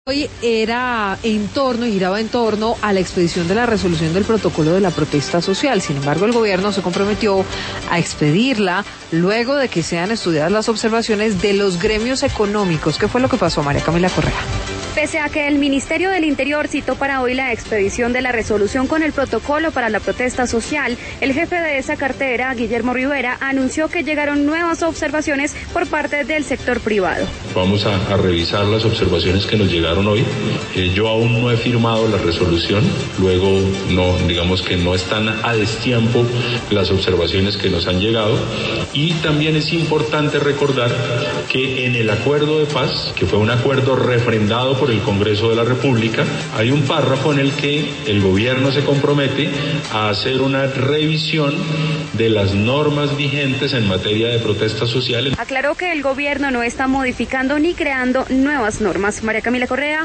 Hoy giraba en torno a la expedición de la resolución del protocolo de la protesta social. Sin embargo, el gobierno se comprometió a expedirla luego de que sean estudiadas las observaciones de los gremios económicos. ¿Qué fue lo que pasó, María Camila Correa? Pese a que el Ministerio del Interior citó para hoy la expedición de la resolución con el protocolo para la protesta social, el jefe de esa cartera, Guillermo Rivera, anunció que llegaron nuevas observaciones por parte del sector privado. Vamos a revisar las observaciones que nos llegaron hoy. Yo aún no he firmado la resolución, luego digamos que no están a destiempo las observaciones que nos han llegado, y también es importante recordar que en el acuerdo de paz, que fue un acuerdo refrendado por el Congreso de la República, hay un párrafo en el que el gobierno se compromete a hacer una revisión de las normas vigentes en materia de protestas sociales. Aclaró que el gobierno no está modificando ni creando nuevas normas. María Camila Correa,